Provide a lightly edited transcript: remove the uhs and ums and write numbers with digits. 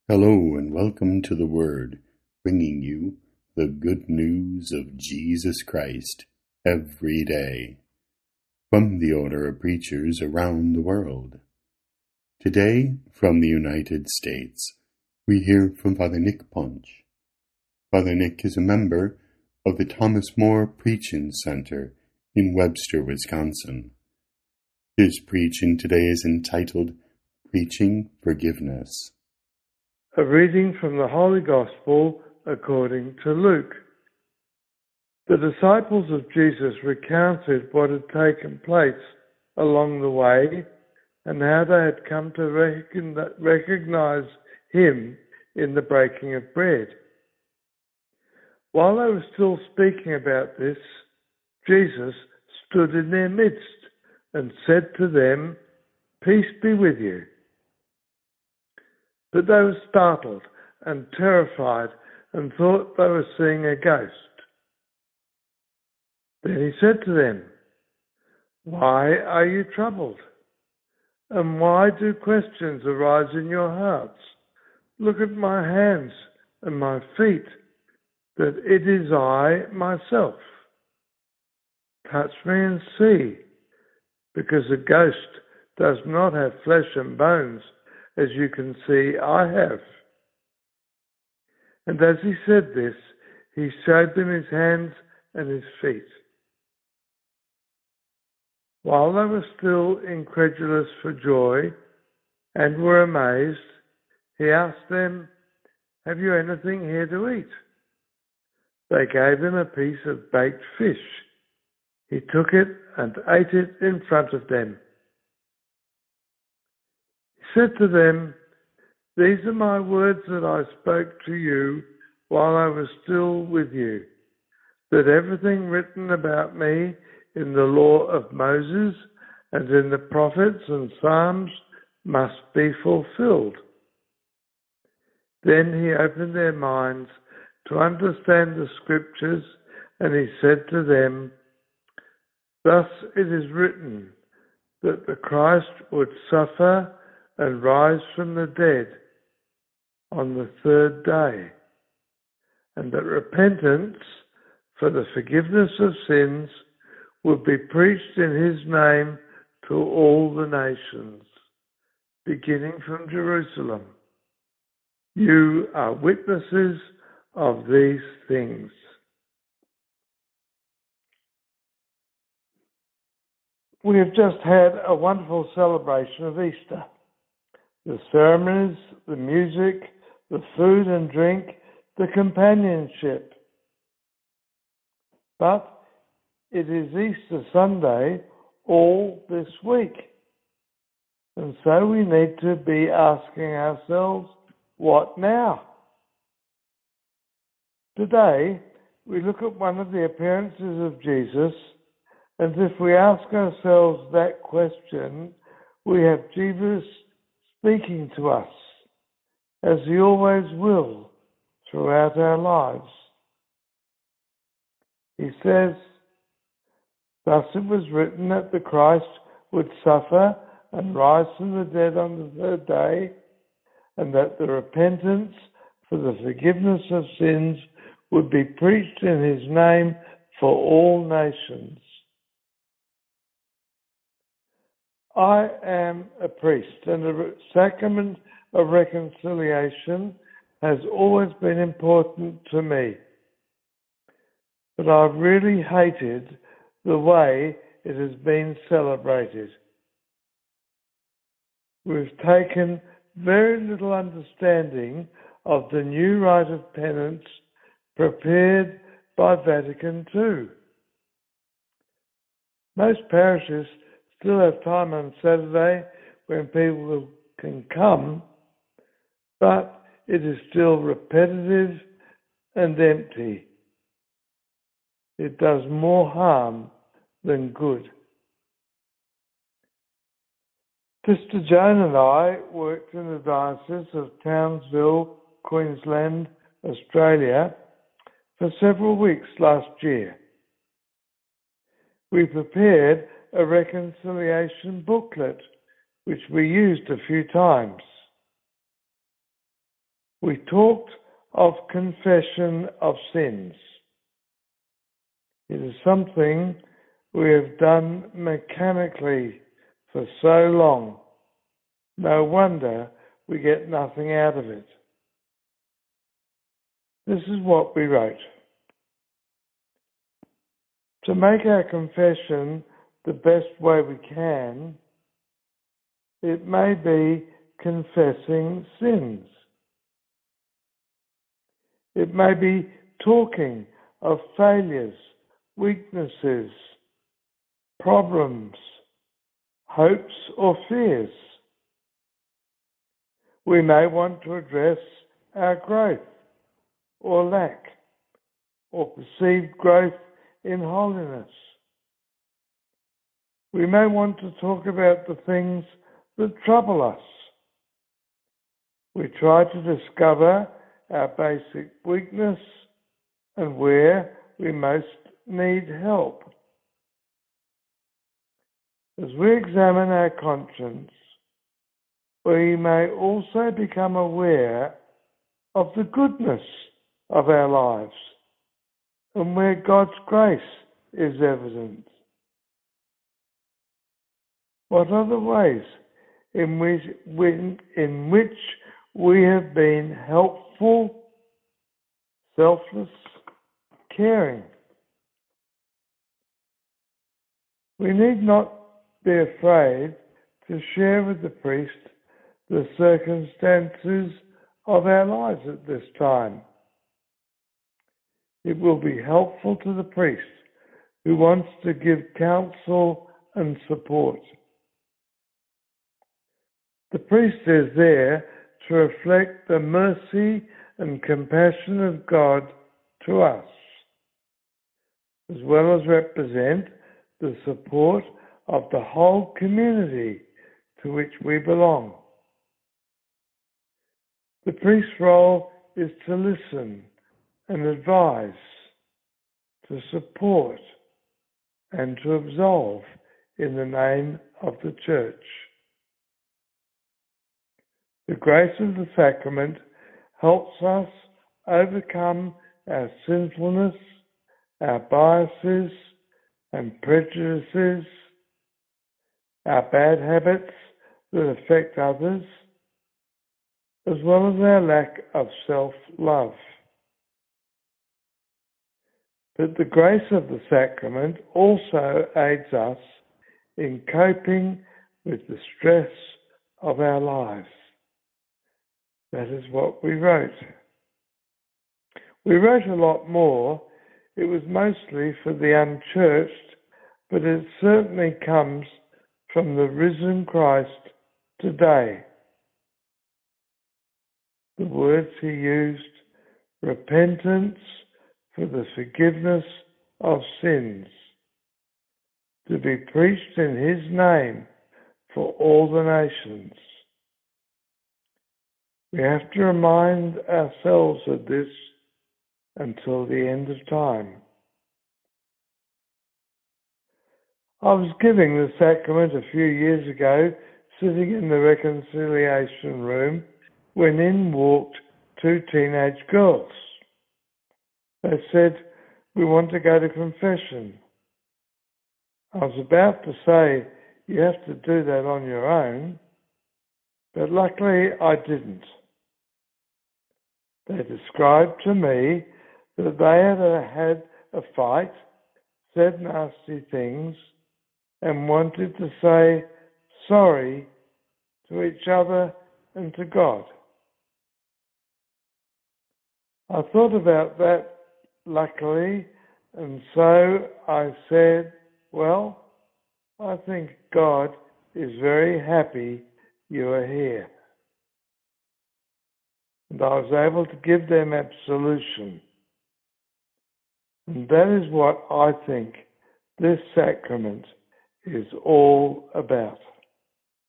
Hello and welcome to the Word, bringing you the good news of Jesus Christ every day from the order of preachers around the world. Today, from the United States, we hear from Father Nick Punch. Father Nick is a member of the Thomas More Preaching Center in Webster, Wisconsin. His preaching today is entitled Preaching Forgiveness. A reading from the Holy Gospel according to Luke. The disciples of Jesus recounted what had taken place along the way and how they had come to recognize him in the breaking of bread. While they were still speaking about this, Jesus stood in their midst and said to them, "Peace be with you." But they were startled and terrified and thought they were seeing a ghost. Then he said to them, "Why are you troubled? And why do questions arise in your hearts? Look at my hands and my feet, that it is I myself. Touch me and see, because a ghost does not have flesh and bones, as you can see I have." And as he said this, he showed them his hands and his feet. While they were still incredulous for joy and were amazed, he asked them, "Have you anything here to eat?" They gave him a piece of baked fish. He took it and ate it in front of them. He said to them, "These are my words that I spoke to you while I was still with you, that everything written about me in the law of Moses and in the prophets and Psalms must be fulfilled." Then he opened their minds to understand the scriptures, and he said to them, "Thus it is written that the Christ would suffer and rise from the dead on the third day, and that repentance for the forgiveness of sins would be preached in his name to all the nations, beginning from Jerusalem. You are witnesses of these things." We have just had a wonderful celebration of Easter. The ceremonies, the music, the food and drink, the companionship. But it is Easter Sunday all this week. And so we need to be asking ourselves, what now? Today, we look at one of the appearances of Jesus, and if we ask ourselves that question, we have Jesus speaking to us, as he always will throughout our lives. He says, "Thus it was written that the Christ would suffer and rise from the dead on the third day, and that the repentance for the forgiveness of sins would be preached in his name for all nations." I am a priest, and the sacrament of reconciliation has always been important to me. But I've really hated the way it has been celebrated. We've taken very little understanding of the new rite of penance prepared by Vatican II. Most parishes still have time on Saturday when people can come, but it is still repetitive and empty. It does more harm than good. Sister Joan and I worked in the Diocese of Townsville, Queensland, Australia, for several weeks last year. We prepared a reconciliation booklet, which we used a few times. we talked of confession of sins. It is something we have done mechanically for so long. No wonder we get nothing out of it. This is what we wrote. To make our confession the best way we can, it may be confessing sins. It may be talking of failures, weaknesses, problems, hopes or fears. We may want to address our growth or lack, or perceived growth in holiness. We may want to talk about the things that trouble us. We try to discover our basic weakness and where we most need help. As we examine our conscience, we may also become aware of the goodness of our lives and where God's grace is evident. What are the ways in which we have been helpful, selfless, caring? We need not be afraid to share with the priest the circumstances of our lives at this time. It will be helpful to the priest who wants to give counsel and support. The priest is there to reflect the mercy and compassion of God to us, as well as represent the support of the whole community to which we belong. The priest's role is to listen and advise, to support and to absolve in the name of the Church. The grace of the sacrament helps us overcome our sinfulness, our biases and prejudices, our bad habits that affect others, as well as our lack of self-love. But the grace of the sacrament also aids us in coping with the stress of our lives. That is what we wrote. We wrote a lot more. It was mostly for the unchurched, but it certainly comes from the risen Christ today. The words he used, repentance for the forgiveness of sins, to be preached in his name for all the nations. We have to remind ourselves of this until the end of time. I was giving the sacrament a few years ago, sitting in the reconciliation room, when in walked two teenage girls. They said, "We want to go to confession." I was about to say, "You have to do that on your own," but luckily I didn't. They described to me that they had a fight, said nasty things, and wanted to say sorry to each other and to God. I thought about that, luckily, and so I said, well, I think God is very happy you are here. And I was able to give them absolution. And that is what I think this sacrament is all about.